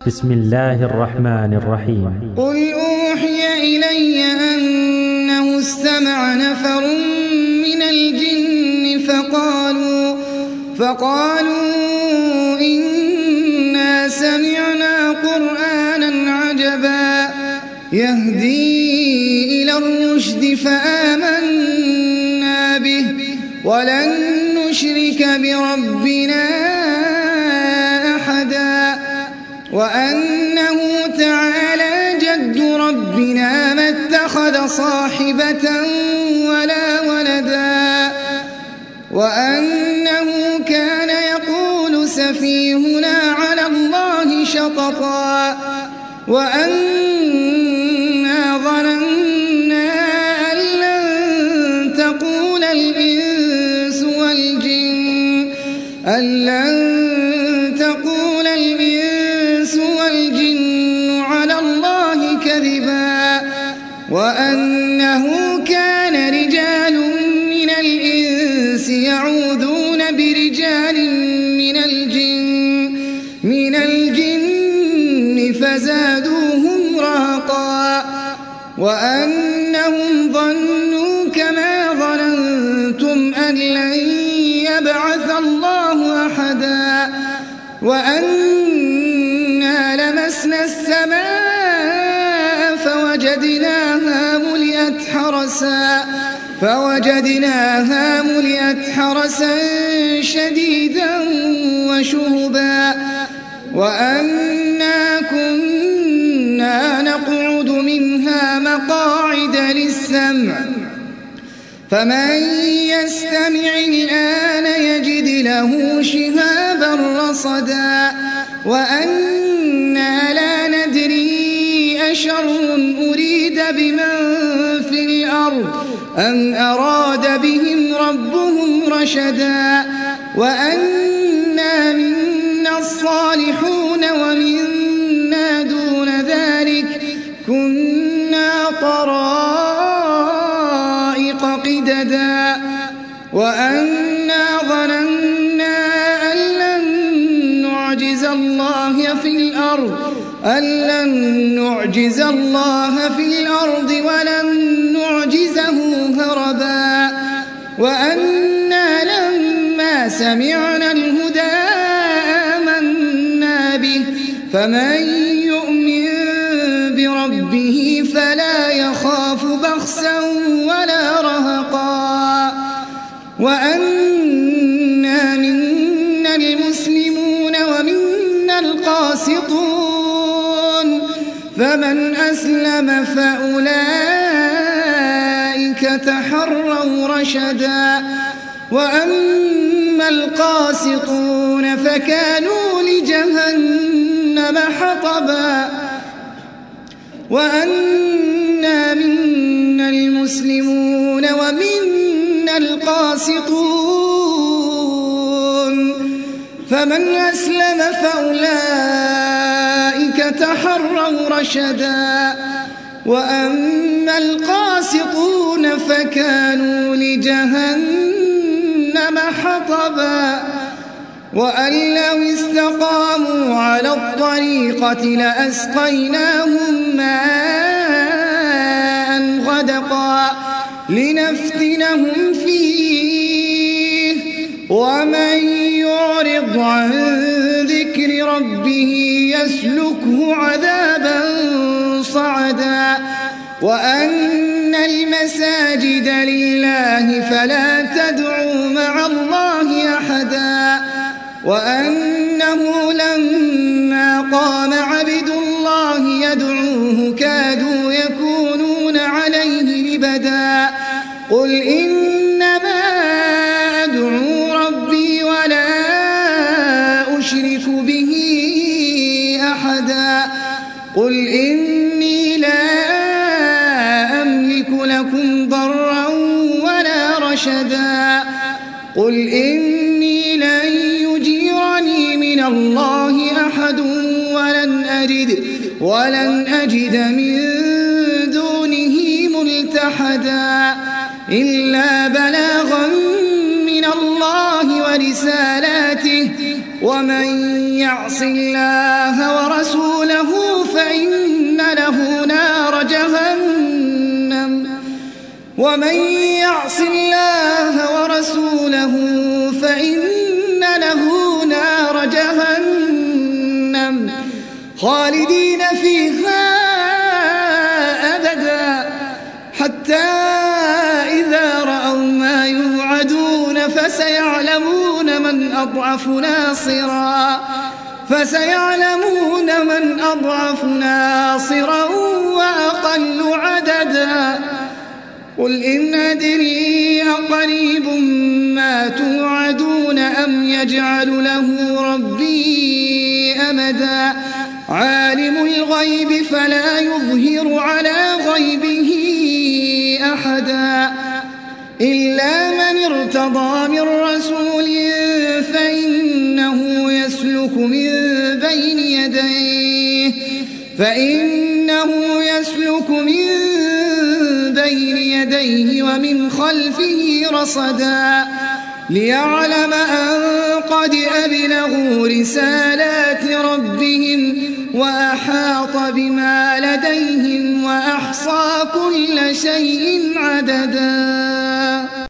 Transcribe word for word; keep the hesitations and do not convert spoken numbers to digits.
بسم الله الرحمن الرحيم. قل أوحي إلي أنه استمع نفر من الجن فقالوا, فقالوا إنا سمعنا قرآنا عجبا يهدي إلى الرشد فآمنا به ولن نشرك بربنا أحدا وأنه تعالى جد ربنا ما اتخذ صاحبة ولا ولدا وأنه كان يقول سفيهنا على الله شططا وأنا ظننا أن لن تقول الإنس والجن أن لن تقول الإنس والجن على الله كذبا وأنه كان رجال من الإنس يعوذون برجال من الجن من الجن فزادوهم رهقا وأنهم ظنوا كما ظننتم أن لن يبعث الله أحدا وأنا لمسنا السماء فوجدناها ملئت حرسا فوجدناها ملئت حرسا شديدا وشهبا وأنا كنا نقعد منها مقاعد للسمع فمن يستمع الآن يجد له شهابا رصدا وأنا لا ندري أشر أريد بمن في الأرض أم أراد بهم ربهم رشدا وأنا منا الصالحون ومنا دون ذلك كنا طرائق قددا وأنا ظننا أن لن نعجز الله في الأرض أن لن نعجز الله في الأرض ولن نعجزه هربا وأنا لما سمعنا الهدى آمنا به فمن يؤمن بربه فلا يخاف بخسا ولا رهقا وأنا منا المسلمون ومنا القاسطون فمن أسلم فأولئك تحروا رشدا وأما القاسطون فكانوا لجهنم حطبا وأنا منا المسلمون ومنا القاسطون فمن أسلم فأولئك تحروا رشدا وأما القاسطون فكانوا لجهنم حطبا وأن لو استقاموا على الطريقة لأسقيناهم ماء غدقا لنفتنهم فيه ومن يعرض عن ذكر ربه يسلكه عذابا صعدا وأن المساجد لله فلا تدعوا مع الله أحدا وأنه لما قام عبد الله يدعوه كادوا يكونون عليه لبدا قل إنما أدعو ربي ولا أشرك به أحدا قل إني لا أملك لكم ضرا ولا رشدا قل إني لن يجيرني من الله أحد ولن أجد ولن أجد من دونه ملتحدا إلا بلاغا من الله ورسالاته ومن يعص الله ورسوله ومن يعص الله ورسوله فإن له نار جهنم خالدين فيها أبدا حتى إذا رأوا ما يوعدون فسيعلمون من أضعف ناصرا فسيعلمون من أضعف ناصرا وأقل عددا قل إن أدري أقريب ما توعدون أم يجعل له ربي أمدا عالم الغيب فلا يظهر على غيبه أحدا إلا من ارتضى من رسول فإنه يسلك من بين يديه فإنه يسلك من بين يديه ومن خلفه رصدا ليعلم أن قد أبلغوا رسالات ربهم وأحاط بما لديهم وأحصى كل شيء عددا.